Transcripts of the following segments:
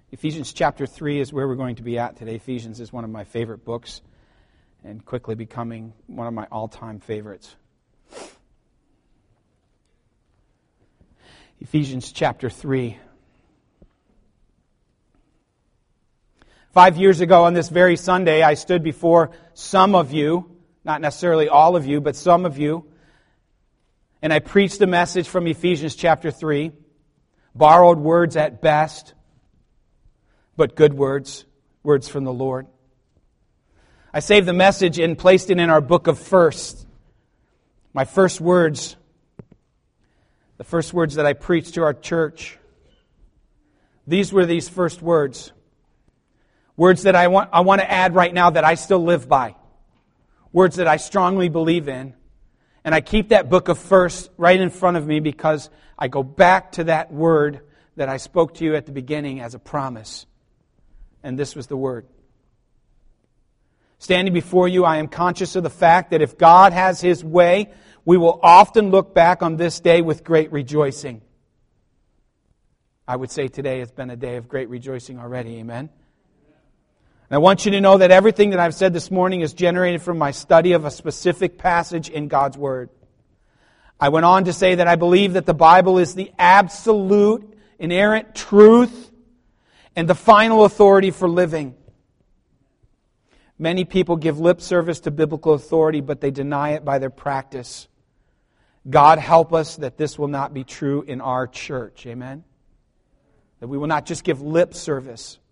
Ephesians chapter 3 is where we're going to be at today. Ephesians is one of my favorite books and quickly becoming one of my all-time favorites. Ephesians chapter 3. 5 years ago on this very Sunday, I stood before some of you, not necessarily all of you, but some of you, and I preached a message from Ephesians chapter 3, borrowed words at best, but good words, words from the Lord. I saved the message and placed it in our book of firsts. My first words, the first words that I preached to our church, these were these first words. Words that I want to add right now that I still live by. Words that I strongly believe in. And I keep that book of firsts right in front of me because I go back to that word that I spoke to you at the beginning as a promise. And this was the word. Standing before you, I am conscious of the fact that if God has His way, we will often look back on this day with great rejoicing. I would say today has been a day of great rejoicing already. Amen? And I want you to know that everything that I've said this morning is generated from my study of a specific passage in God's Word. I went on to say that I believe that the Bible is the absolute, inerrant truth and the final authority for living. Many people give lip service to biblical authority, but they deny it by their practice. God help us that this will not be true in our church. Amen? That we will not just give lip service.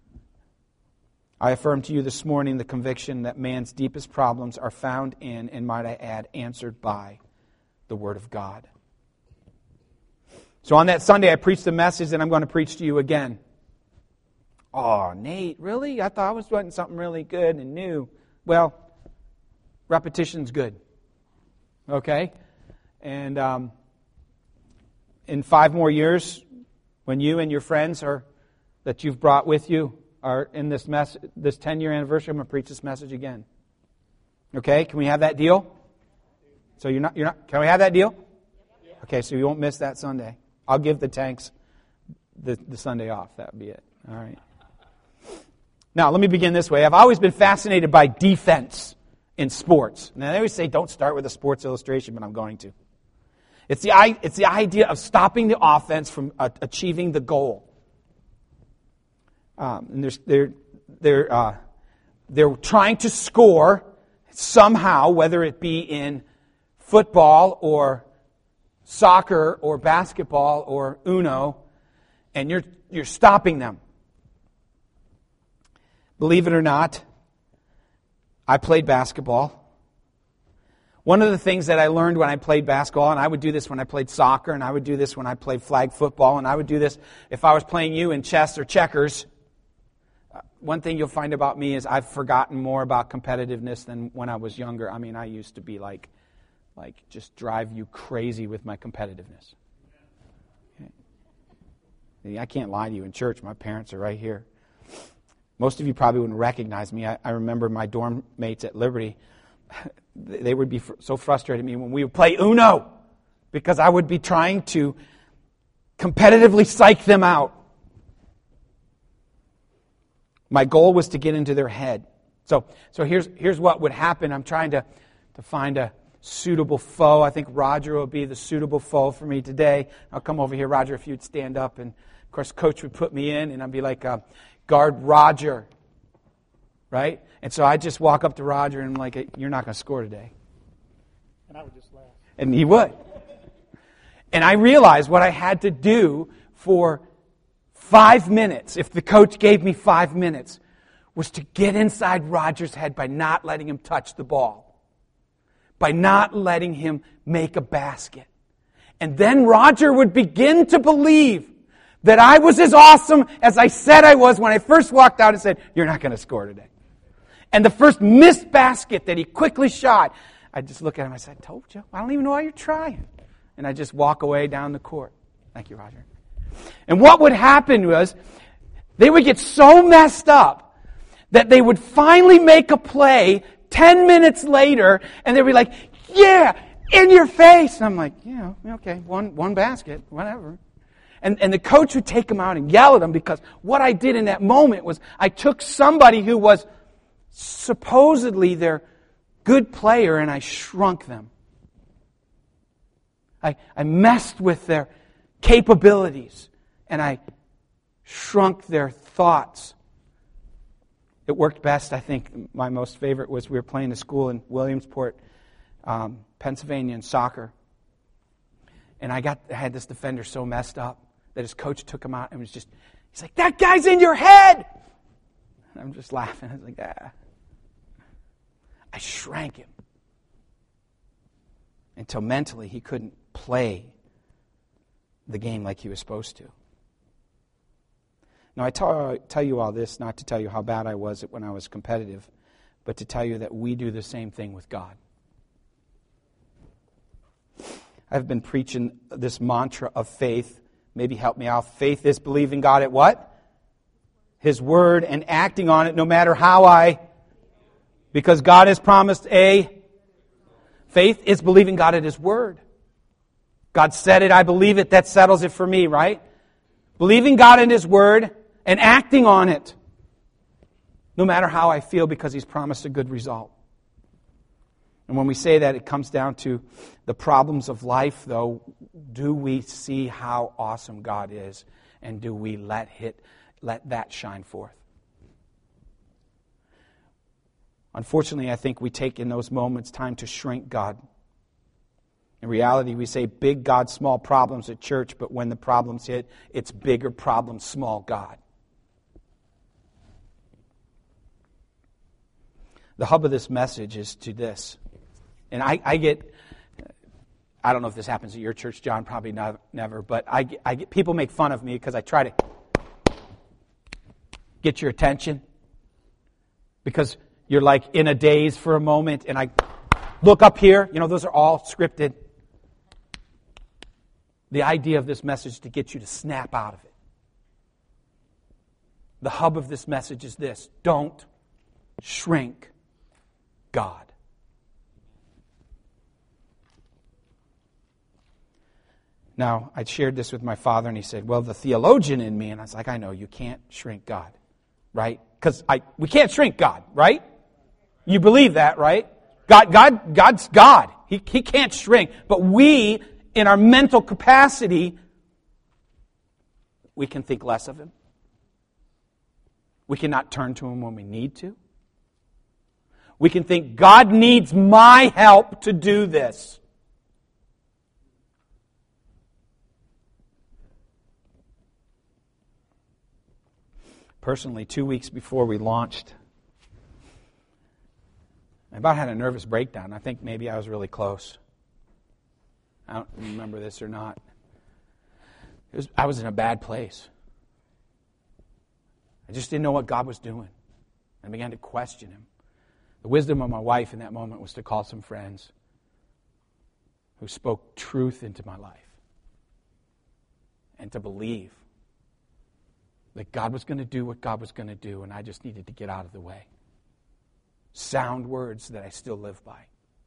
I affirm to you this morning the conviction that man's deepest problems are found in, and might I add, answered by the Word of God. So on that Sunday I preached a message and I'm going to preach to you again. Oh, Nate, really? I thought I was doing something really good and new. Well, repetition's good. Okay? And in 5 more years, when you and your friends that you've brought with you are in this 10-year anniversary, I'm going to preach this message again. Okay? Can we have that deal? So you're not. Can we have that deal? Okay, so you won't miss that Sunday. I'll give the tanks the Sunday off. That would be it. All right. Now, let me begin this way. I've always been fascinated by defense in sports. Now, they always say, don't start with a sports illustration, but I'm going to. It's the idea of stopping the offense from achieving the goal. And they're trying to score somehow, whether it be in football or soccer or basketball or Uno, and you're stopping them. Believe it or not, I played basketball. One of the things that I learned when I played basketball, and I would do this when I played soccer, and I would do this when I played flag football, and I would do this if I was playing you in chess or checkers. One thing you'll find about me is I've forgotten more about competitiveness than when I was younger. I mean, I used to be like just drive you crazy with my competitiveness. Okay. I can't lie to you in church. My parents are right here. Most of you probably wouldn't recognize me. I remember my dorm mates at Liberty. They would be so frustrated at me when we would play Uno because I would be trying to competitively psych them out. My goal was to get into their head. So here's what would happen. I'm trying to find a suitable foe. I think Roger will be the suitable foe for me today. I'll come over here, Roger, if you'd stand up. And, of course, Coach would put me in, and I'd be like, guard Roger. Right? And so I'd just walk up to Roger and like, you're not going to score today. And I would just laugh. And he would. And I realized what I had to do for 5 minutes, if the coach gave me 5 minutes, was to get inside Roger's head by not letting him touch the ball. By not letting him make a basket. And then Roger would begin to believe that I was as awesome as I said I was when I first walked out and said, you're not going to score today. And the first missed basket that he quickly shot, I just look at him and I said, I told you, I don't even know why you're trying. And I just walk away down the court. Thank you, Roger. And what would happen was, they would get so messed up that they would finally make a play 10 minutes later, and they'd be like, yeah, in your face. And I'm like, yeah, okay, one basket, whatever. And the coach would take them out and yell at them because what I did in that moment was I took somebody who was supposedly their good player and I shrunk them. I messed with their capabilities and I shrunk their thoughts. It worked best, I think. My most favorite was we were playing a school in Williamsport, Pennsylvania in soccer. And I had this defender so messed up that his coach took him out and he's like, that guy's in your head! And I'm just laughing. I was like, I shrank him until mentally he couldn't play the game like he was supposed to. Now, I tell you all this not to tell you how bad I was when I was competitive, but to tell you that we do the same thing with God. I've been preaching this mantra of faith. Maybe help me out. Faith is believing God at what? His Word and acting on it no matter how because God has promised faith is believing God at His Word. God said it, I believe it, that settles it for me, right? Believing God in His Word and acting on it no matter how I feel because He's promised a good result. And when we say that, it comes down to the problems of life, though. Do we see how awesome God is? And do we let that shine forth? Unfortunately, I think we take in those moments time to shrink God. In reality, we say big God, small problems at church, but when the problems hit, it's bigger problems, small God. The hub of this message is to this. And I don't know if this happens at your church, John, probably never, but I get people make fun of me because I try to get your attention because you're like in a daze for a moment and I look up here. Those are all scripted. The idea of this message is to get you to snap out of it. The hub of this message is this: don't shrink God. Now, I shared this with my father, and he said, well, the theologian in me, and I was like, I know, you can't shrink God, right? Because we can't shrink God, right? You believe that, right? God's God. He can't shrink. But we, in our mental capacity, we can think less of Him. We cannot turn to Him when we need to. We can think, God needs my help to do this. Personally, 2 weeks before we launched, I about had a nervous breakdown. I think maybe I was really close. I don't remember this or not. I was in a bad place. I just didn't know what God was doing. I began to question Him. The wisdom of my wife in that moment was to call some friends who spoke truth into my life and to believe that God was going to do what God was going to do, and I just needed to get out of the way. Sound words that I still live by.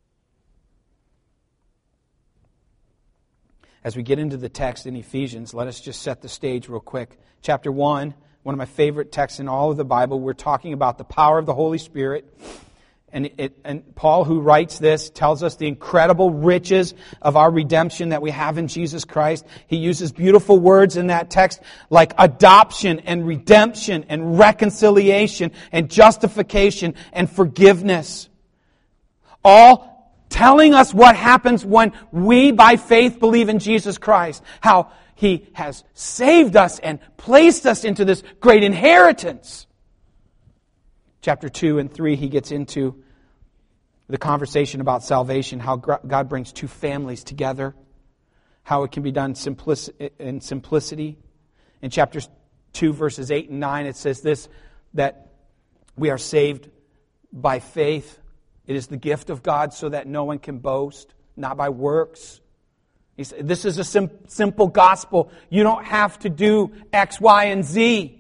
As we get into the text in Ephesians, let us just set the stage real quick. Chapter 1, one of my favorite texts in all of the Bible, we're talking about the power of the Holy Spirit. And Paul, who writes this, tells us the incredible riches of our redemption that we have in Jesus Christ. He uses beautiful words in that text like adoption and redemption and reconciliation and justification and forgiveness. All telling us what happens when we, by faith, believe in Jesus Christ. How He has saved us and placed us into this great inheritance. Chapter 2 and 3, he gets into the conversation about salvation, how God brings two families together, how it can be done in simplicity. In chapters 2, verses 8 and 9, it says this, that we are saved by faith. It is the gift of God so that no one can boast, not by works. This is a simple gospel. You don't have to do X, Y, and Z.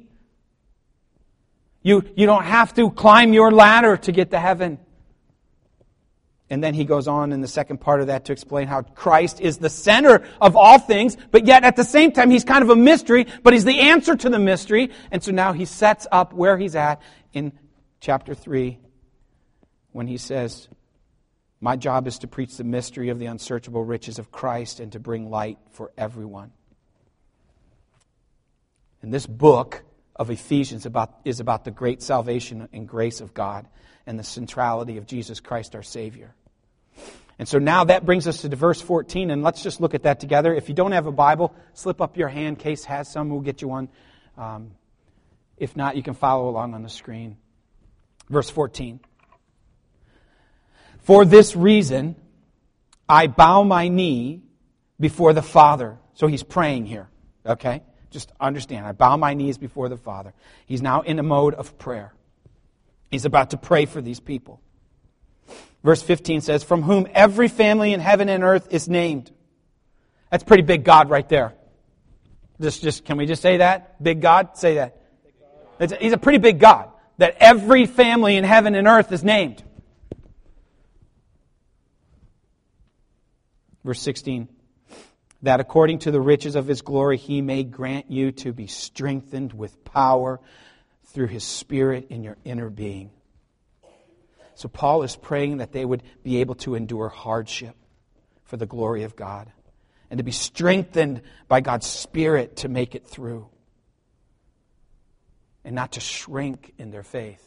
You don't have to climb your ladder to get to heaven. And then he goes on in the second part of that to explain how Christ is the center of all things, but yet at the same time he's kind of a mystery, but he's the answer to the mystery. And so now he sets up where he's at in chapter 3 when he says, my job is to preach the mystery of the unsearchable riches of Christ and to bring light for everyone. And this book of Ephesians is about the great salvation and grace of God and the centrality of Jesus Christ our Savior. And so now that brings us to verse 14, and let's just look at that together. If you don't have a Bible, slip up your hand. Case has some, we'll get you one. If not, you can follow along on the screen. Verse 14. For this reason, I bow my knee before the Father. So he's praying here, okay? Just understand, I bow my knees before the Father. He's now in a mode of prayer. He's about to pray for these people. Verse 15 says, from whom every family in heaven and earth is named. That's pretty big God right there. Can we just say that? Big God? Say that. He's a pretty big God. That every family in heaven and earth is named. Verse 16. That according to the riches of His glory He may grant you to be strengthened with power through His Spirit in your inner being. So Paul is praying that they would be able to endure hardship for the glory of God and to be strengthened by God's Spirit to make it through and not to shrink in their faith.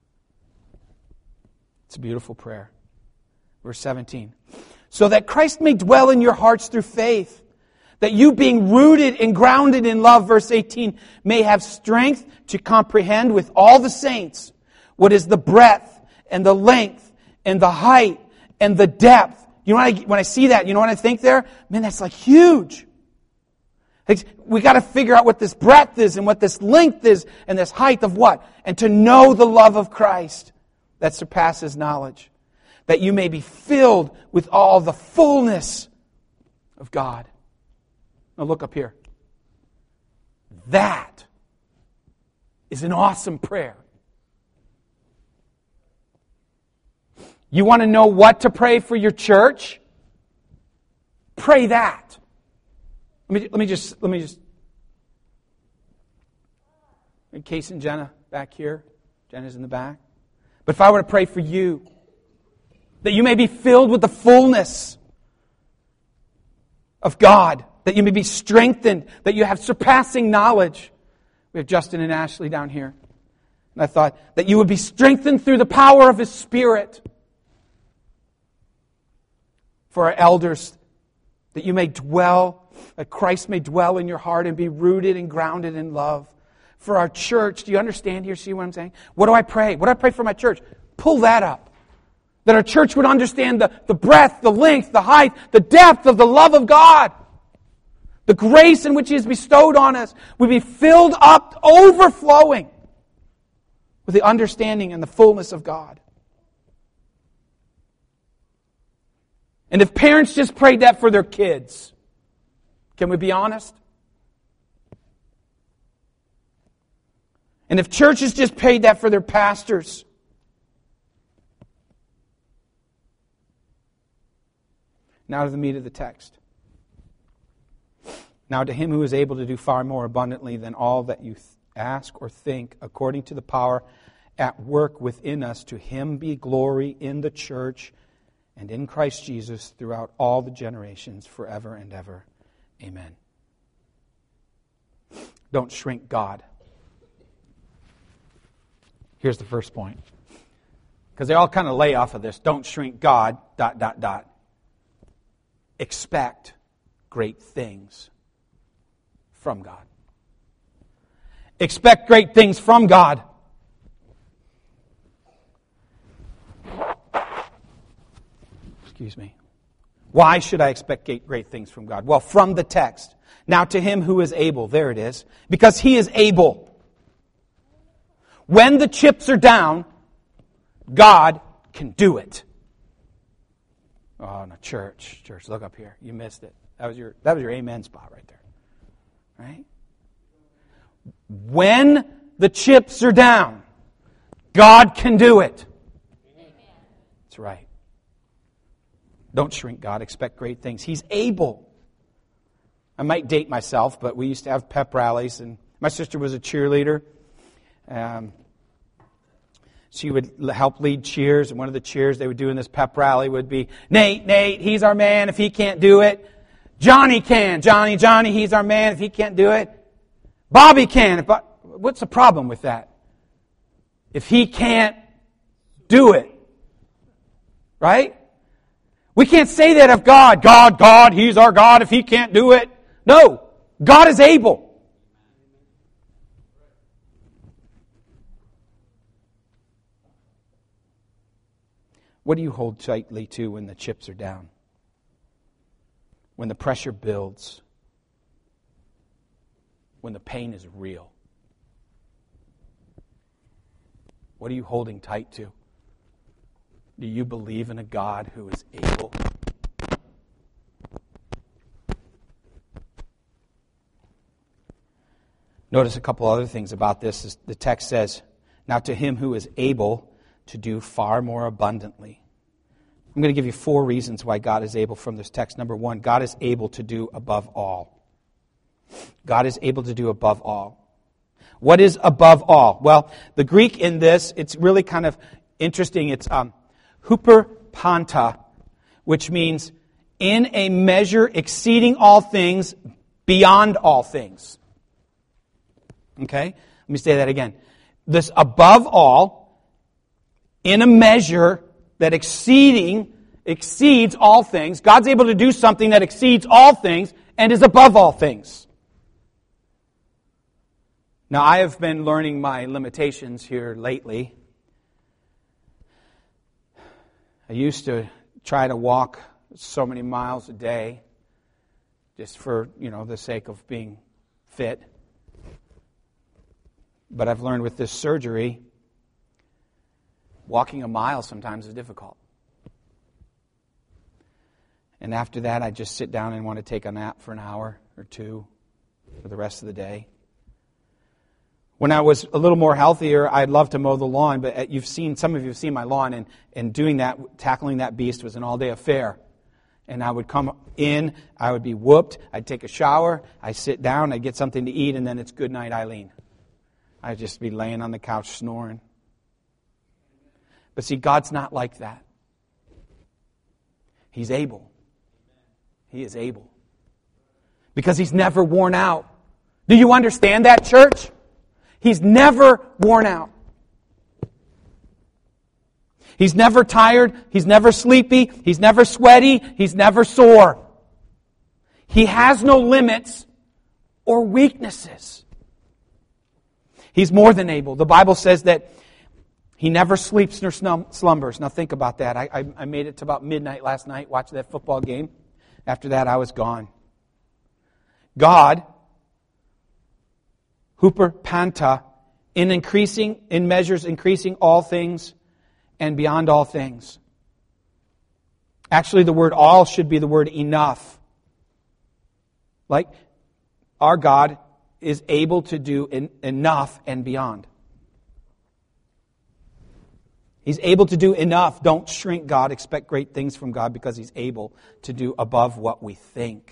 It's a beautiful prayer. Verse 17. So that Christ may dwell in your hearts through faith, that you being rooted and grounded in love, verse 18, may have strength to comprehend with all the saints what is the breadth and the length and the height and the depth. You know, when I see that, you know what I think there? Man, that's like huge. We got to figure out what this breadth is and what this length is and this height of what? And to know the love of Christ that surpasses knowledge. That you may be filled with all the fullness of God. Now look up here. That is an awesome prayer. You want to know what to pray for your church? Pray that. Let me just. Case and Jenna back here. Jenna's in the back. But if I were to pray for you, that you may be filled with the fullness of God, that you may be strengthened, that you have surpassing knowledge. We have Justin and Ashley down here. And I thought that you would be strengthened through the power of His Spirit. For our elders, that you may dwell, that Christ may dwell in your heart and be rooted and grounded in love. For our church, do you understand here? See what I'm saying? What do I pray? What do I pray for my church? Pull that up. That our church would understand the breadth, the length, the height, the depth of the love of God. The grace in which He has bestowed on us. We'd be filled up, overflowing with the understanding and the fullness of God. And if parents just prayed that for their kids, can we be honest? And if churches just prayed that for their pastors, now to the meat of the text. Now to Him who is able to do far more abundantly than all that you ask or think, according to the power at work within us, to Him be glory in the church and in Christ Jesus throughout all the generations, forever and ever. Amen. Don't shrink God. Here's the first point. Because they all kind of lay off of this. Don't shrink God, ... Expect great things from God. Expect great things from God. Excuse me. Why should I expect great things from God? Well, from the text. Now to Him who is able. There it is. Because He is able. When the chips are down, God can do it. Oh, no, church, look up here. You missed it. That was your amen spot right there. Right? When the chips are down, God can do it. Amen. That's right. Don't shrink God. Expect great things. He's able. I might date myself, but we used to have pep rallies, and my sister was a cheerleader. She would help lead cheers, and one of the cheers they would do in this pep rally would be, Nate, he's our man if he can't do it. Johnny can. Johnny, he's our man if he can't do it. Bobby can. What's the problem with that? If he can't do it. Right? We can't say that of God, he's our God if he can't do it. No, God is able. What do you hold tightly to when the chips are down? When the pressure builds? When the pain is real? What are you holding tight to? Do you believe in a God who is able? Notice a couple other things about this. The text says, now to him who is able to do far more abundantly. I'm going to give you 4 reasons why God is able from this text. Number 1, God is able to do above all. God is able to do above all. What is above all? Well, the Greek in this, it's really kind of interesting. It's huperpanta, which means in a measure exceeding all things, beyond all things. Okay? Let me say that again. This above all, in a measure that exceeds all things. God's able to do something that exceeds all things and is above all things. Now, I have been learning my limitations here lately. I used to try to walk so many miles a day just for, the sake of being fit. But I've learned with this surgery, walking a mile sometimes is difficult. And after that, I just sit down and want to take a nap for an hour or 2 for the rest of the day. When I was a little more healthier, I'd love to mow the lawn, but some of you have seen my lawn, and doing that, tackling that beast was an all-day affair. And I would come in, I would be whooped, I'd take a shower, I'd sit down, I'd get something to eat, and then it's good night, Eileen. I'd just be laying on the couch snoring. But see, God's not like that. He's able. He is able. Because He's never worn out. Do you understand that, church? He's never worn out. He's never tired. He's never sleepy. He's never sweaty. He's never sore. He has no limits or weaknesses. He's more than able. The Bible says that He never sleeps nor slumbers. Now think about that. I made it to about midnight last night, watched that football game. After that, I was gone. God, huperpanta, in measures increasing all things and beyond all things. Actually, the word all should be the word enough. Like, our God is able to do enough and beyond. He's able to do enough. Don't shrink God. Expect great things from God because He's able to do above what we think.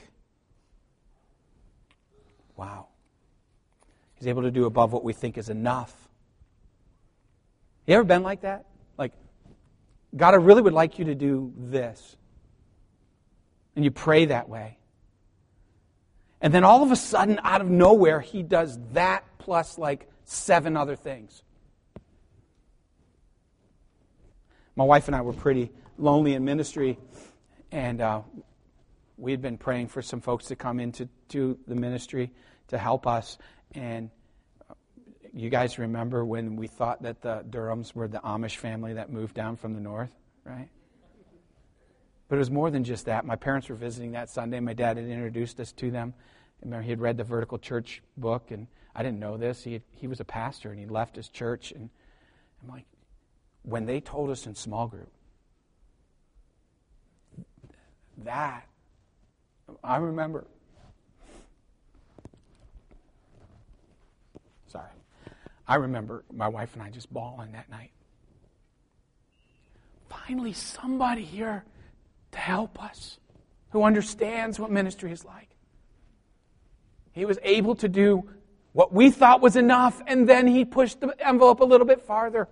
Wow. He's able to do above what we think is enough. You ever been like that? Like, God, I really would like you to do this. And you pray that way. And then all of a sudden, out of nowhere, He does that plus like 7 other things. My wife and I were pretty lonely in ministry, and we had been praying for some folks to come into the ministry to help us. And you guys remember when we thought that the Durhams were the Amish family that moved down from the north, right? But it was more than just that. My parents were visiting that Sunday. My dad had introduced us to them. Remember, he had read the Vertical Church book, and I didn't know this. He was a pastor, and he left his church. And I'm like, when they told us in small group, that, I remember. Sorry. I remember my wife and I just bawling that night. Finally, somebody here to help us, who understands what ministry is like. He was able to do what we thought was enough, and then He pushed the envelope a little bit farther.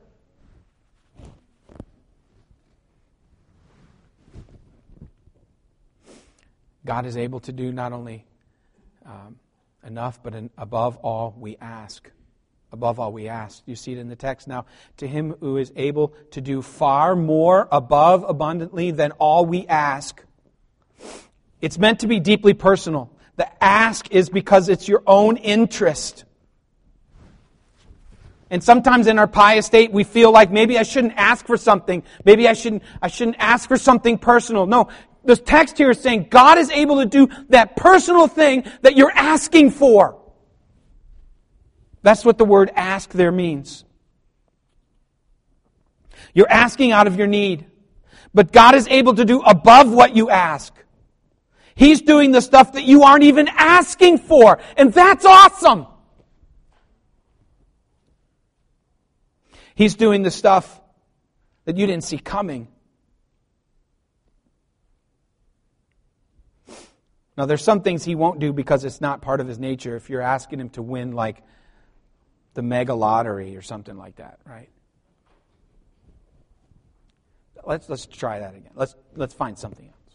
God is able to do not only enough, but above all we ask. Above all we ask. You see it in the text now. To Him who is able to do far more above abundantly than all we ask. It's meant to be deeply personal. The ask is because it's your own interest. And sometimes in our pious state we feel like maybe I shouldn't ask for something. Maybe I shouldn't ask for something personal. No, the text here is saying God is able to do that personal thing that you're asking for. That's what the word ask there means. You're asking out of your need. But God is able to do above what you ask. He's doing the stuff that you aren't even asking for. And that's awesome. He's doing the stuff that you didn't see coming. Now, there's some things He won't do because it's not part of His nature. If you're asking Him to win like the mega lottery or something like that, right? Let's try that again. Let's find something else.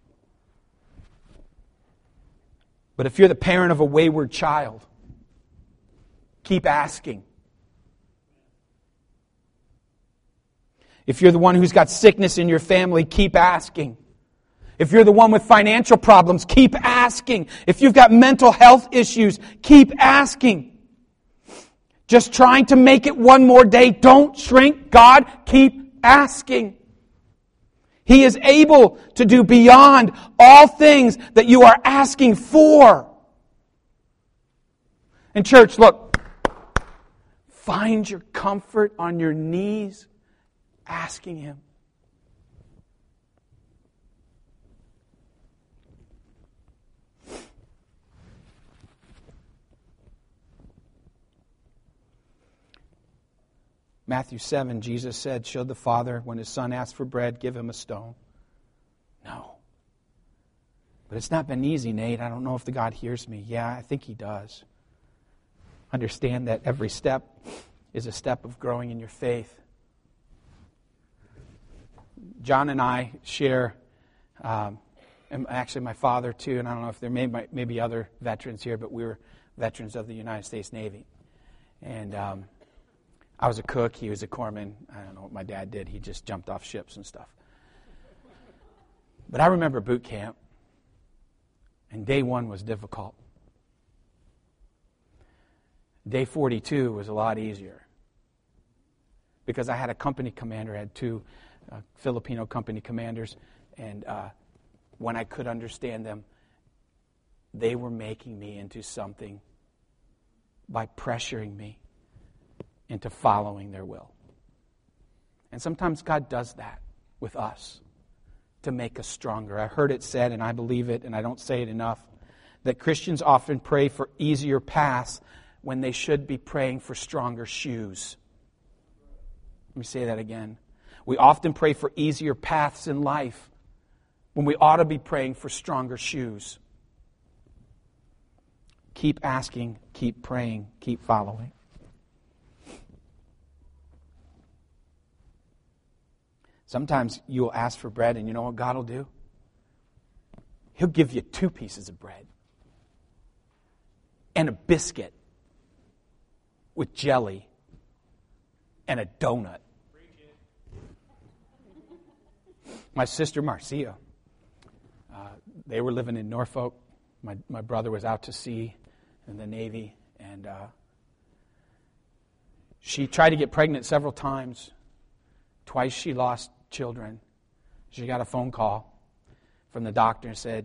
But if you're the parent of a wayward child, keep asking. If you're the one who's got sickness in your family, keep asking. If you're the one with financial problems, keep asking. If you've got mental health issues, keep asking. Just trying to make it one more day. Don't shrink. God, keep asking. He is able to do beyond all things that you are asking for. And church, look, find your comfort on your knees asking Him. Matthew 7, Jesus said, should the father, when his son asks for bread, give him a stone? No. But it's not been easy, Nate. I don't know if the God hears me. Yeah, I think He does. Understand that every step is a step of growing in your faith. John and I share, and actually my father too, and I don't know if there may be other veterans here, but we were veterans of the United States Navy. And I was a cook, he was a corpsman. I don't know what my dad did. He just jumped off ships and stuff. But I remember boot camp, and day 1 was difficult. Day 42 was a lot easier. Because I had a company commander, I had 2 Filipino company commanders, and when I could understand them, they were making me into something by pressuring me into following their will. And sometimes God does that with us to make us stronger. I heard it said, and I believe it, and I don't say it enough, that Christians often pray for easier paths when they should be praying for stronger shoes. Let me say that again. We often pray for easier paths in life when we ought to be praying for stronger shoes. Keep asking, keep praying, keep following. Sometimes you'll ask for bread, and you know what God will do? He'll give you 2 pieces of bread and a biscuit with jelly and a donut. My sister Marcia, they were living in Norfolk. My brother was out to sea in the Navy, and she tried to get pregnant several times. Twice she lost children. She got a phone call from the doctor and said,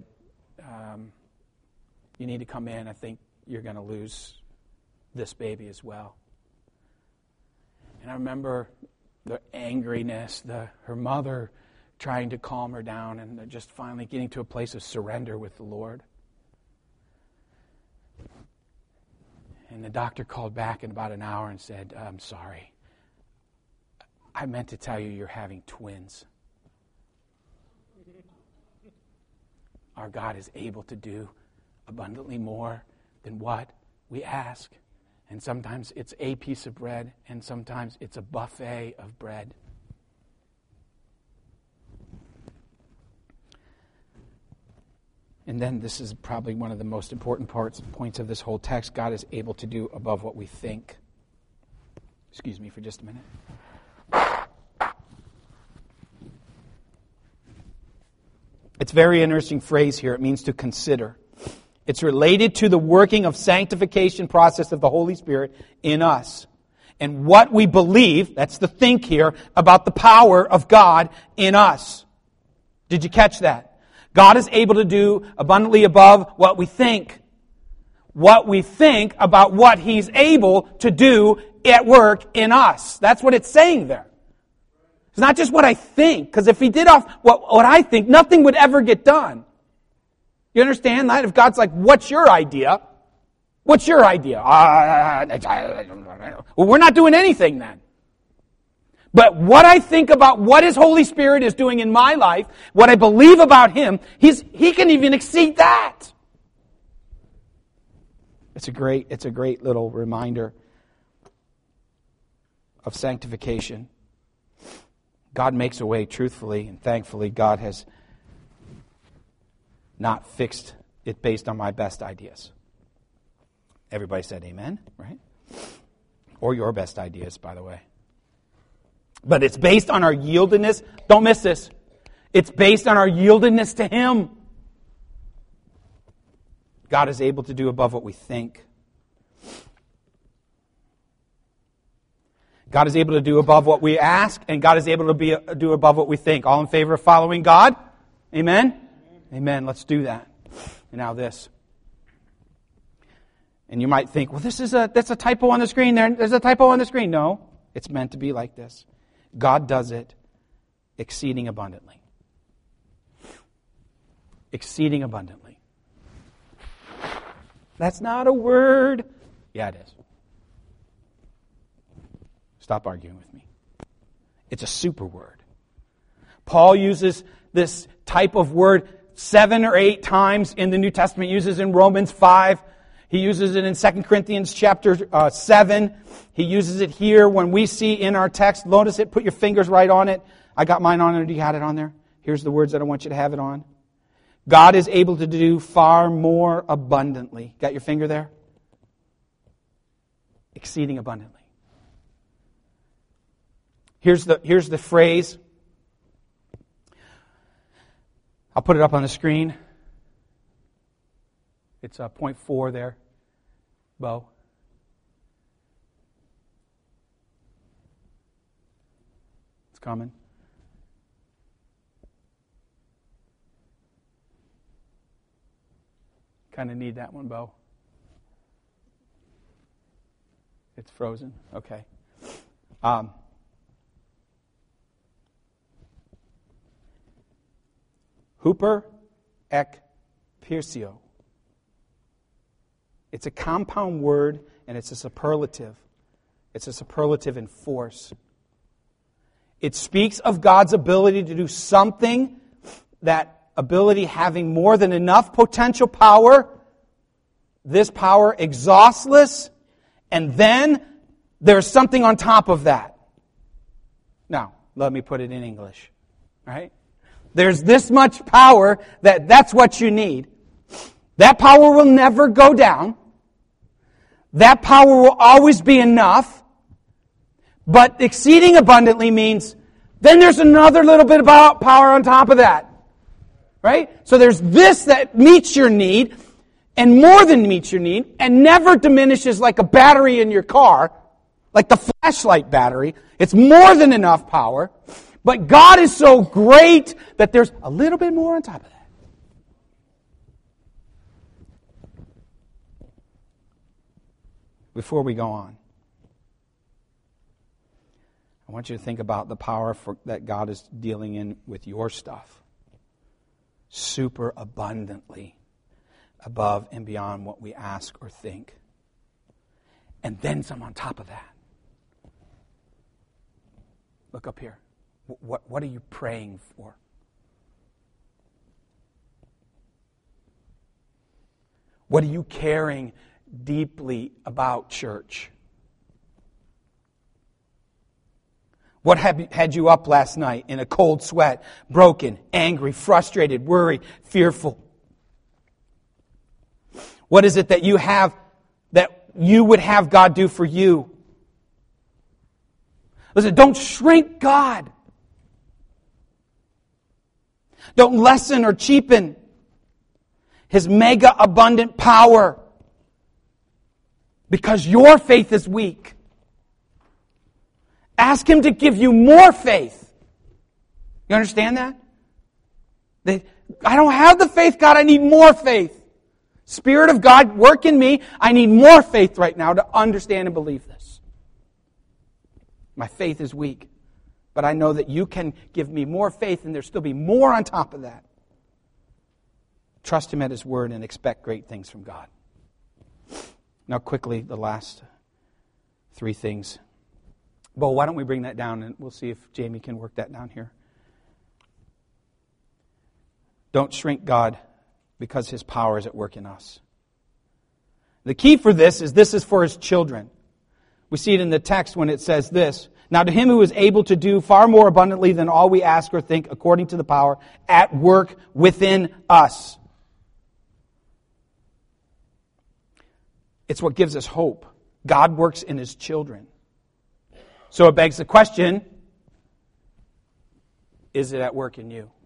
you need to come in. I think you're going to lose this baby as well. And I remember the angriness, her mother trying to calm her down, and just finally getting to a place of surrender with the Lord. And the doctor called back in about an hour and said, I'm sorry. I meant to tell you you're having twins. our God is able to do abundantly more than what we ask. And sometimes it's a piece of bread, and sometimes it's a buffet of bread. And then this is probably one of the most important points of this whole text. God is able to do above what we think. Excuse me for just a minute. It's a very interesting phrase here. It means to consider. It's related to the working of sanctification process of the Holy Spirit in us. And what we believe, that's the think here, about the power of God in us. Did you catch that? God is able to do abundantly above what we think. What we think about what He's able to do at work in us. That's what it's saying there. It's not just what I think, because if He did off what I think, nothing would ever get done. You understand that? If God's like, what's your idea? What's your idea? Well, we're not doing anything then. But what I think about what His Holy Spirit is doing in my life, what I believe about Him, He can even exceed that. It's a great little reminder of sanctification. God makes a way, truthfully and thankfully. God has not fixed it based on my best ideas. Everybody said amen, right? Or your best ideas, by the way. But it's based on our yieldedness. Don't miss this. It's based on our yieldedness to Him. God is able to do above what we think. God is able to do above what we ask, and God is able to do above what we think. All in favor of following God? Amen? Amen. Let's do that. And now this. And you might think, well, that's a typo on the screen. There's a typo on the screen. No, it's meant to be like this. God does it exceeding abundantly. Exceeding abundantly. That's not a word. Yeah, it is. Stop arguing with me. It's a super word. Paul uses this type of word 7 or 8 times in the New Testament. He uses it in Romans 5. He uses it in 2 Corinthians chapter 7. He uses it here when we see in our text. Notice it. Put your fingers right on it. I got mine on it. You had it on there. Here's the words that I want you to have it on. God is able to do far more abundantly. Got your finger there? Exceeding abundantly. Here's the phrase. I'll put it up on the screen. It's point 4 there, Bo. It's coming. Kind of need that one, Bo. It's frozen. Okay. Huper ek piercio. It's a compound word, and it's a superlative. It's a superlative in force. It speaks of God's ability to do something, that ability having more than enough potential power, this power exhaustless, and then there's something on top of that. Now, let me put it in English. Right? There's this much power that's what you need. That power will never go down. That power will always be enough. But exceeding abundantly means then there's another little bit of power on top of that. Right? So there's this that meets your need and more than meets your need and never diminishes like a battery in your car, like the flashlight battery. It's more than enough power. But God is so great that there's a little bit more on top of that. Before we go on, I want you to think about the power that God is dealing in with your stuff. Super abundantly above and beyond what we ask or think. And then some on top of that. Look up here. What are you praying for? What are you caring deeply about, church? What had you up last night in a cold sweat, broken, angry, frustrated, worried, fearful? What is it that you have that you would have God do for you? Listen, don't shrink God. Don't lessen or cheapen His mega abundant power because your faith is weak. Ask Him to give you more faith. You understand that? I don't have the faith, God. I need more faith. Spirit of God, work in me. I need more faith right now to understand and believe this. My faith is weak. But I know that you can give me more faith and there'll still be more on top of that. Trust Him at His word and expect great things from God. Now quickly, the last three things. Bo, why don't we bring that down and we'll see if Jamie can work that down here. Don't shrink God because His power is at work in us. The key for this is for His children. We see it in the text when it says this. Now to Him who is able to do far more abundantly than all we ask or think according to the power at work within us. It's what gives us hope. God works in His children. So it begs the question, is it at work in you?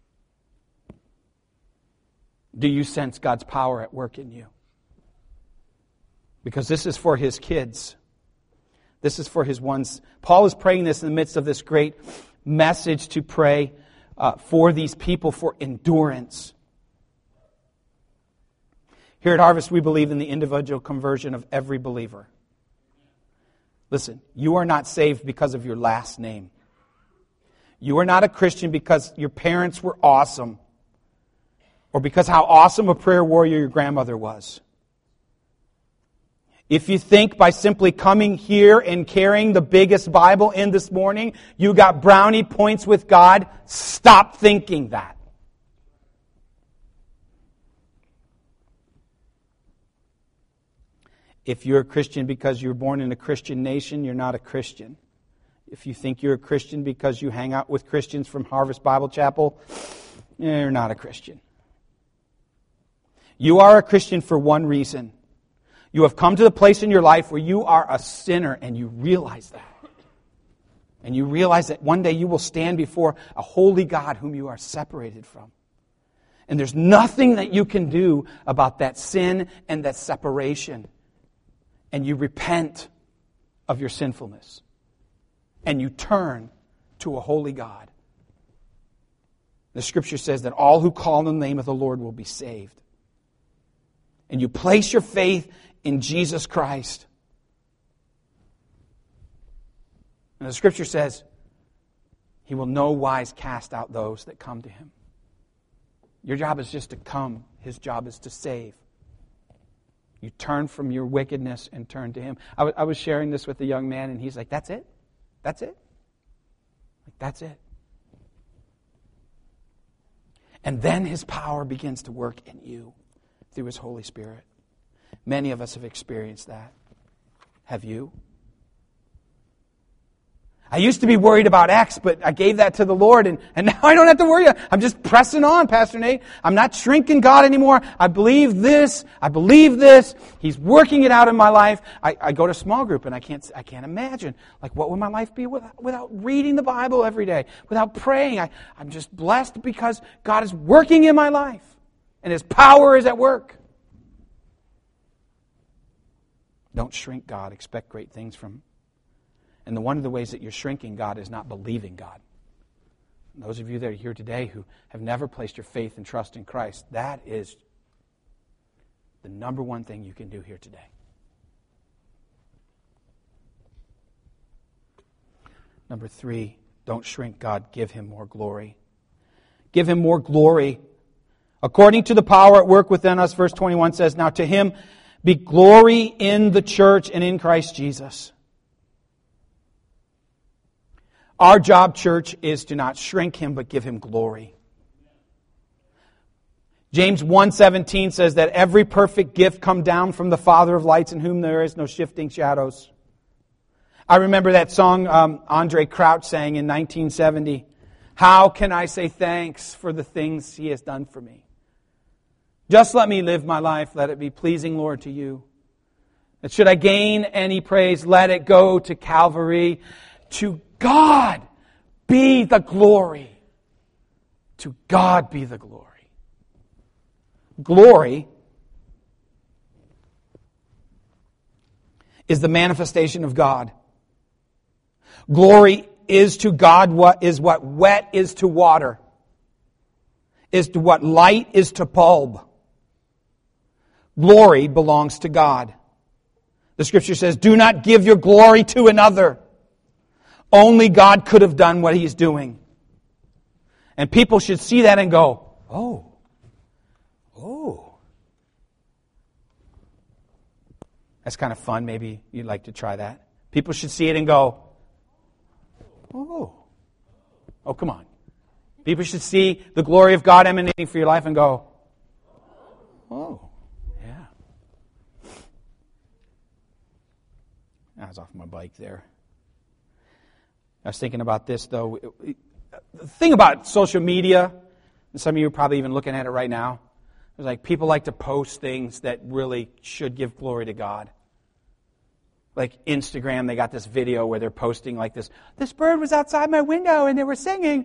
Do you sense God's power at work in you? Because this is for His kids. This is for His ones. Paul is praying this in the midst of this great message to pray for these people for endurance. Here at Harvest, we believe in the individual conversion of every believer. Listen, you are not saved because of your last name. You are not a Christian because your parents were awesome or because how awesome a prayer warrior your grandmother was. If you think by simply coming here and carrying the biggest Bible in this morning, you got brownie points with God, stop thinking that. If you're a Christian because you're born in a Christian nation, you're not a Christian. If you think you're a Christian because you hang out with Christians from Harvest Bible Chapel, you're not a Christian. You are a Christian for one reason. You have come to the place in your life where you are a sinner and you realize that. And you realize that one day you will stand before a holy God whom you are separated from. And there's nothing that you can do about that sin and that separation. And you repent of your sinfulness. And you turn to a holy God. The Scripture says that all who call on the name of the Lord will be saved. And you place your faith in Jesus Christ. And the Scripture says, He will no wise cast out those that come to Him. Your job is just to come. His job is to save. You turn from your wickedness and turn to Him. I was sharing this with a young man and he's like, that's it? That's it? Like, that's it. And then His power begins to work in you through His Holy Spirit. Many of us have experienced that. Have you? I used to be worried about X, but I gave that to the Lord, and now I don't have to worry. I'm just pressing on, Pastor Nate. I'm not shrinking God anymore. I believe this. I believe this. He's working it out in my life. I go to small group, and I can't imagine, like, what would my life be without reading the Bible every day, without praying. I'm just blessed because God is working in my life, and His power is at work. Don't shrink God. Expect great things from Him. And one of the ways that you're shrinking God is not believing God. And those of you that are here today who have never placed your faith and trust in Christ, that is the number one thing you can do here today. Number 3, don't shrink God. Give Him more glory. Give Him more glory. According to the power at work within us, verse 21 says, now to Him be glory in the church and in Christ Jesus. Our job, church, is to not shrink Him, but give Him glory. James 1:17 says that every perfect gift come down from the Father of lights, in whom there is no shifting shadows. I remember that song Andre Crouch sang in 1970. How can I say thanks for the things He has done for me? Just let me live my life. Let it be pleasing, Lord, to You. And should I gain any praise, let it go to Calvary. To God be the glory. To God be the glory. Glory is the manifestation of God. Glory is to God what wet is to water, is to what light is to bulb. Glory belongs to God. The Scripture says, do not give your glory to another. Only God could have done what He's doing. And people should see that and go, oh. That's kind of fun. Maybe you'd like to try that. People should see it and go, oh, come on. People should see the glory of God emanating for your life and go, oh, yeah. I was off my bike there. I was thinking about this, though. The thing about social media, and some of you are probably even looking at it right now, it's like people like to post things that really should give glory to God. Like Instagram, they got this video where they're posting like this. This bird was outside my window and they were singing.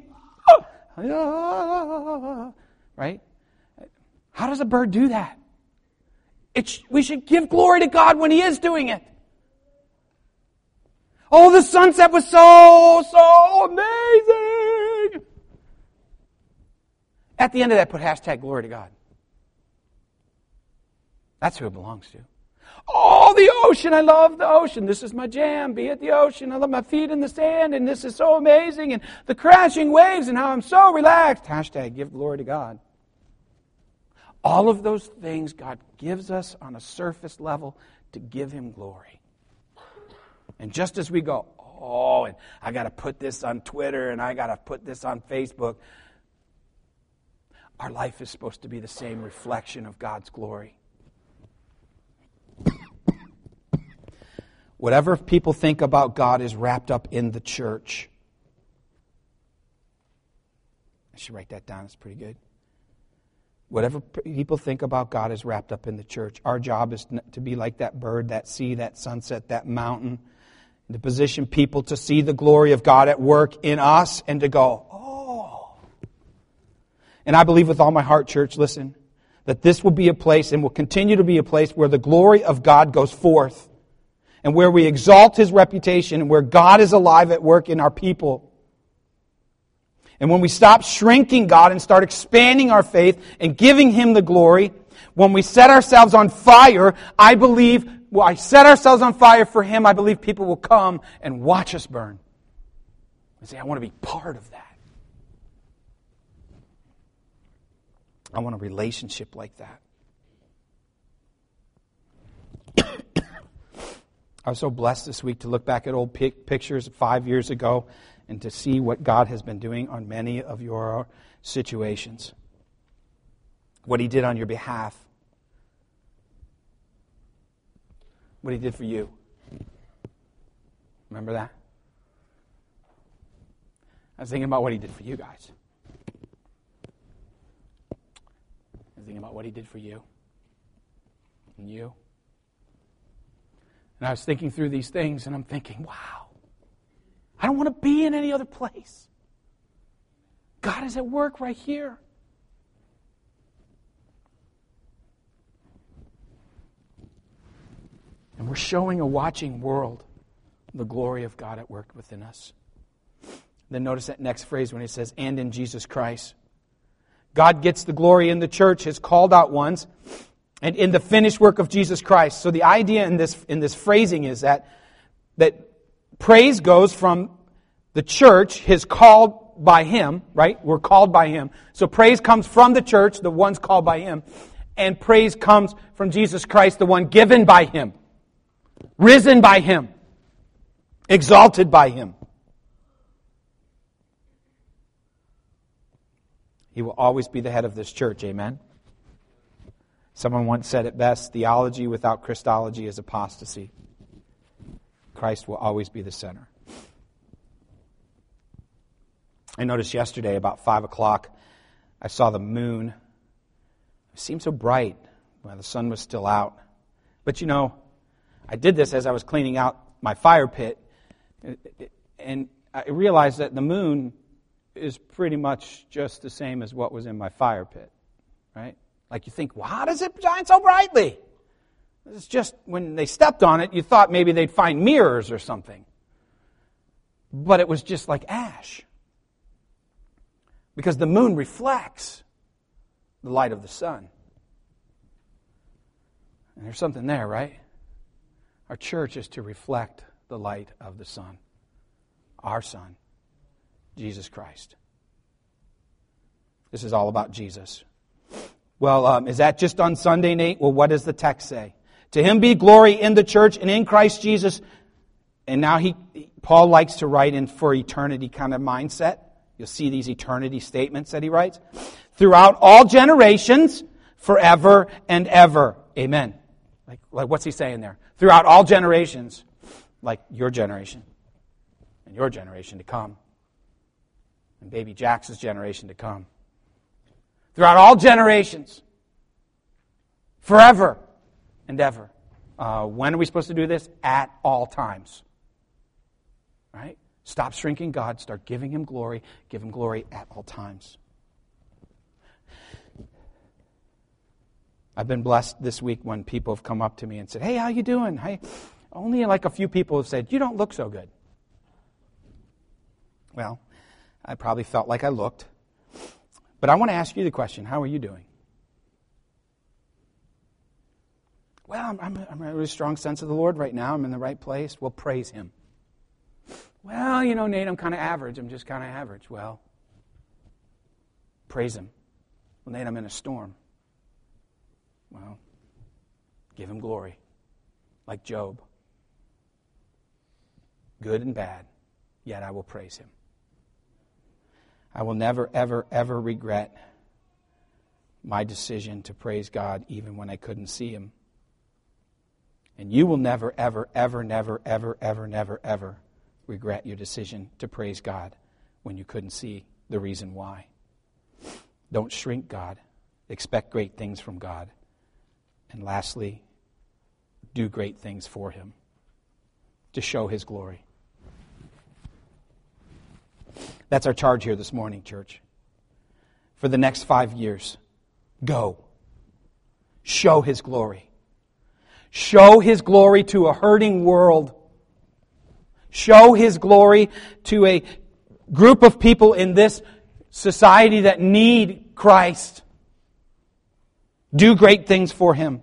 Right? How does a bird do that? We should give glory to God when He is doing it. Oh, the sunset was so amazing. At the end of that, put hashtag glory to God. That's who it belongs to. Oh, the ocean. I love the ocean. This is my jam. Be at the ocean. I love my feet in the sand. And this is so amazing. And the crashing waves and how I'm so relaxed. Hashtag give glory to God. All of those things God gives us on a surface level to give Him glory. And just as we go, oh, and I got to put this on Twitter and I got to put this on Facebook, our life is supposed to be the same reflection of God's glory. Whatever people think about God is wrapped up in the church. I should write that down. It's pretty good. Whatever people think about God is wrapped up in the church. Our job is to be like that bird, that sea, that sunset, that mountain, and to position people to see the glory of God at work in us and to go, oh. And I believe with all my heart, church, listen, that this will be a place and will continue to be a place where the glory of God goes forth and where we exalt His reputation and where God is alive at work in our people. And when we stop shrinking God and start expanding our faith and giving Him the glory, when we set ourselves on fire, I set ourselves on fire for Him, I believe people will come and watch us burn. And say, I want to be part of that. I want a relationship like that. I was so blessed this week to look back at old pictures 5 years ago and to see what God has been doing on many of your situations. What He did on your behalf. What He did for you. Remember that? I was thinking about what He did for you guys. I was thinking about what He did for you. And you. And I was thinking through these things and I'm thinking, wow. I don't want to be in any other place. God is at work right here. And we're showing a watching world the glory of God at work within us. Then notice that next phrase when it says, and in Jesus Christ. God gets the glory in the church, His called out ones, and in the finished work of Jesus Christ. So the idea in this phrasing is that praise goes from the church, His called by Him, right? We're called by Him. So praise comes from the church, the ones called by Him. And praise comes from Jesus Christ, the one given by Him. Risen by Him. Exalted by Him. He will always be the head of this church, amen? Someone once said it best, theology without Christology is apostasy. Christ will always be the center. I noticed yesterday about 5 o'clock, I saw the moon. It seemed so bright when the sun was still out. But you know, I did this as I was cleaning out my fire pit, and I realized that the moon is pretty much just the same as what was in my fire pit, right? Like you think, well, how does it shine so brightly? It's just when they stepped on it, you thought maybe they'd find mirrors or something. But it was just like ash. Because the moon reflects the light of the sun. And there's something there, right? Our church is to reflect the light of the sun. Our Son, Jesus Christ. This is all about Jesus. Well, is that just on Sunday, Nate? Well, what does the text say? To Him be glory in the church and in Christ Jesus. And now Paul likes to write in for eternity kind of mindset. You'll see these eternity statements that he writes. Throughout all generations, forever and ever. Amen. Like what's he saying there? Throughout all generations, like your generation and your generation to come. And baby Jax's generation to come. Throughout all generations, forever and ever. When are we supposed to do this? At all times. Right? Stop shrinking God. Start giving Him glory. Give Him glory at all times. I've been blessed this week when people have come up to me and said, hey, how you doing? Hey, only like a few people have said, you don't look so good. Well, I probably felt like I looked. But I want to ask you the question, how are you doing? Well, I'm in a really strong sense of the Lord right now. I'm in the right place. Well, praise Him. Well, you know, Nate, I'm kind of average. I'm just kind of average. Well, praise Him. Well, Nate, I'm in a storm. Well, give Him glory. Like Job. Good and bad, yet I will praise Him. I will never, ever, ever regret my decision to praise God even when I couldn't see Him. And you will never, ever, ever, never, ever, ever, never, ever regret your decision to praise God when you couldn't see the reason why. Don't shrink God. Expect great things from God. And lastly, do great things for Him to show His glory. That's our charge here this morning, church. For the next 5 years, go. Show His glory. Show His glory to a hurting world. Show His glory to a group of people in this society that need Christ. Do great things for Him.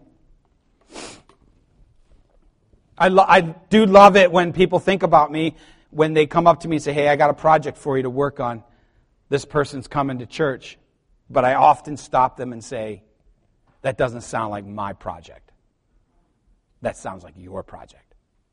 I do love it when people think about me, when they come up to me and say, hey, I got a project for you to work on. This person's coming to church. But I often stop them and say, that doesn't sound like my project. That sounds like your project.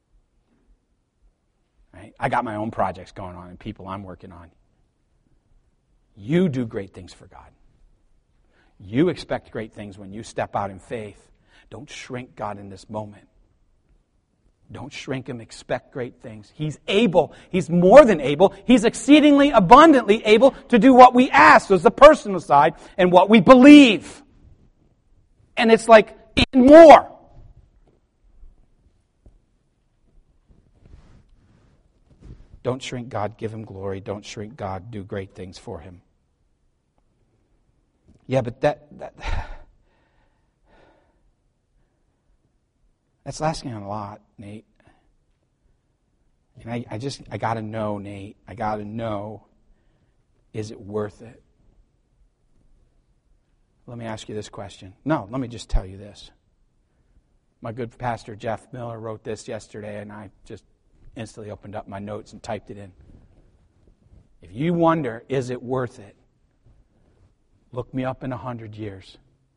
Right? I got my own projects going on and people I'm working on. You do great things for God. You expect great things when you step out in faith. Don't shrink God in this moment. Don't shrink Him. Expect great things. He's able. He's more than able. He's exceedingly abundantly able to do what we ask. There's the personal side and what we believe. And it's like, even more. Don't shrink God. Give Him glory. Don't shrink God. Do great things for Him. Yeah, but that's asking a lot, Nate. And I got to know, Nate. I got to know, is it worth it? Let me ask you this question. No, let me just tell you this. My good pastor, Jeff Miller, wrote this yesterday, and I just instantly opened up my notes and typed it in. If you wonder, is it worth it? Look me up in 100 years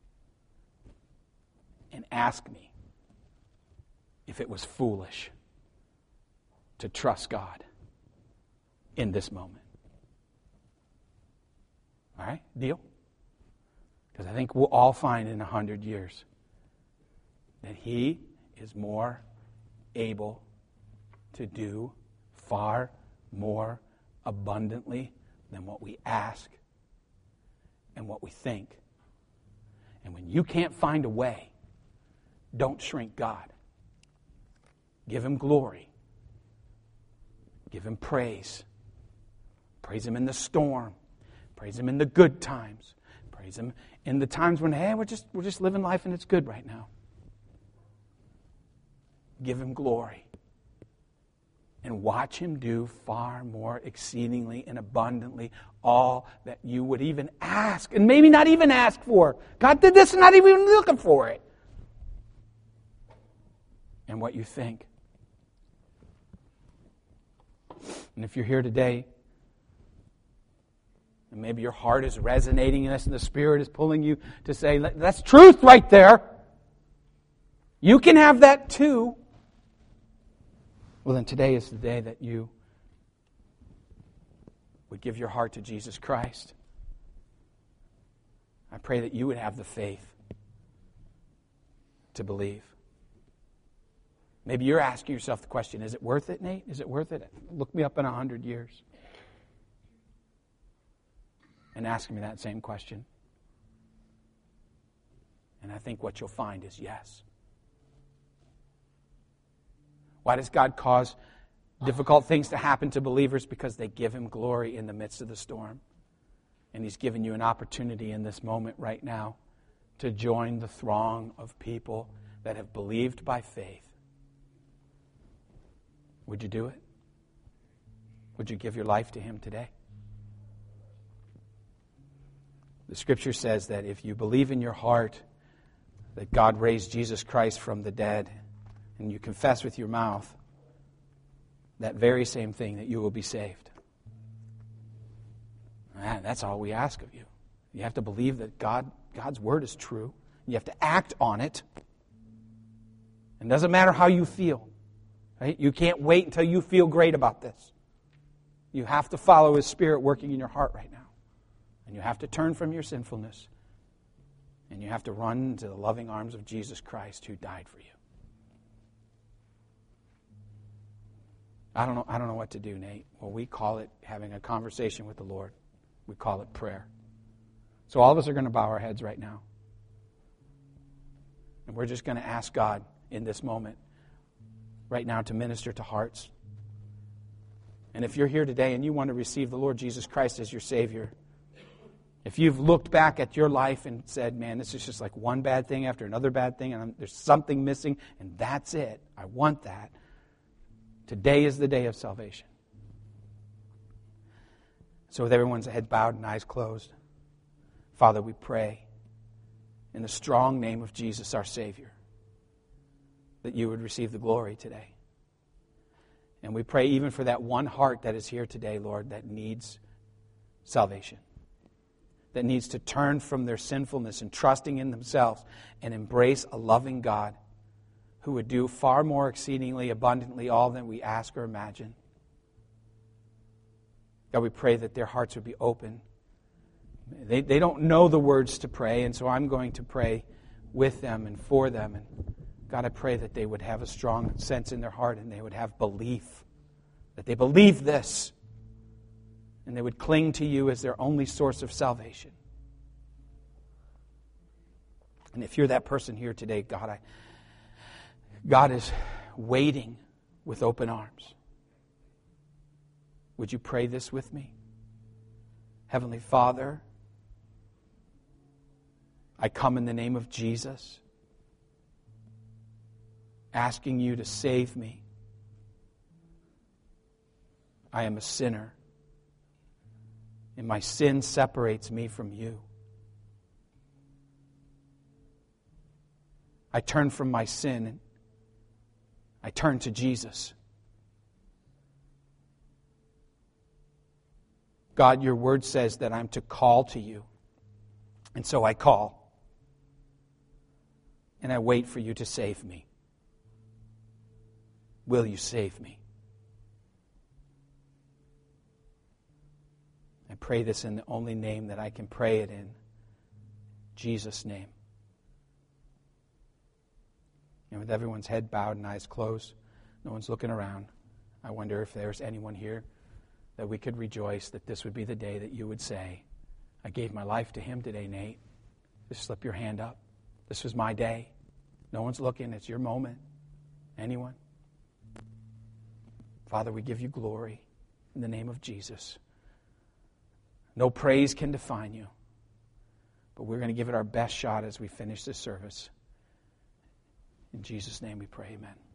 and ask me if it was foolish to trust God in this moment. All right? Deal? Because I think we'll all find in 100 years that He is more able to do far more abundantly than what we ask and what we think. And when you can't find a way, don't shrink God. Give Him glory. Give Him praise. Praise Him in the storm. Praise Him in the good times. Praise Him in the times when, hey, we're just living life and it's good right now. Give Him glory. And watch Him do far more exceedingly and abundantly all that you would even ask, and maybe not even ask for. God did this and not even looking for it. And what you think. And if you're here today, and maybe your heart is resonating in this and the Spirit is pulling you to say, that's truth right there. You can have that too. Well, then today is the day that you would give your heart to Jesus Christ. I pray that you would have the faith to believe. Maybe you're asking yourself the question, is it worth it, Nate? Is it worth it? Look me up in 100 years. And asking me that same question. And I think what you'll find is yes. Why does God cause difficult things to happen to believers? Because they give Him glory in the midst of the storm. And He's given you an opportunity in this moment right now to join the throng of people that have believed by faith. Would you do it? Would you give your life to Him today? The Scripture says that if you believe in your heart that God raised Jesus Christ from the dead, and you confess with your mouth that very same thing, that you will be saved. Man, that's all we ask of you. You have to believe that God's Word is true. You have to act on it. It doesn't matter how you feel. Right? You can't wait until you feel great about this. You have to follow His Spirit working in your heart right now. And you have to turn from your sinfulness. And you have to run into the loving arms of Jesus Christ who died for you. I don't know what to do, Nate. Well, we call it having a conversation with the Lord. We call it prayer. So all of us are going to bow our heads right now. And we're just going to ask God in this moment, right now, to minister to hearts. And if you're here today and you want to receive the Lord Jesus Christ as your Savior, if you've looked back at your life and said, man, this is just like one bad thing after another bad thing, and there's something missing, and that's it. I want that. Today is the day of salvation. So with everyone's head bowed and eyes closed, Father, we pray in the strong name of Jesus, our Savior, that you would receive the glory today. And we pray even for that one heart that is here today, Lord, that needs salvation, that needs to turn from their sinfulness and trusting in themselves and embrace a loving God who would do far more exceedingly abundantly all than we ask or imagine. God, we pray that their hearts would be open. They don't know the words to pray, and so I'm going to pray with them and for them. And God, I pray that they would have a strong sense in their heart and they would have belief, that they believe this, and they would cling to you as their only source of salvation. And if you're that person here today, God is waiting with open arms. Would you pray this with me? Heavenly Father, I come in the name of Jesus, asking you to save me. I am a sinner, and my sin separates me from you. I turn from my sin and I turn to Jesus. God, your word says that I'm to call to you. And so I call. And I wait for you to save me. Will you save me? I pray this in the only name that I can pray it in. Jesus' name. And with everyone's head bowed and eyes closed, no one's looking around, I wonder if there's anyone here that we could rejoice that this would be the day that you would say, I gave my life to Him today, Nate. Just slip your hand up. This was my day. No one's looking. It's your moment. Anyone? Father, we give you glory in the name of Jesus. No praise can define you, but we're going to give it our best shot as we finish this service. In Jesus' name we pray, amen.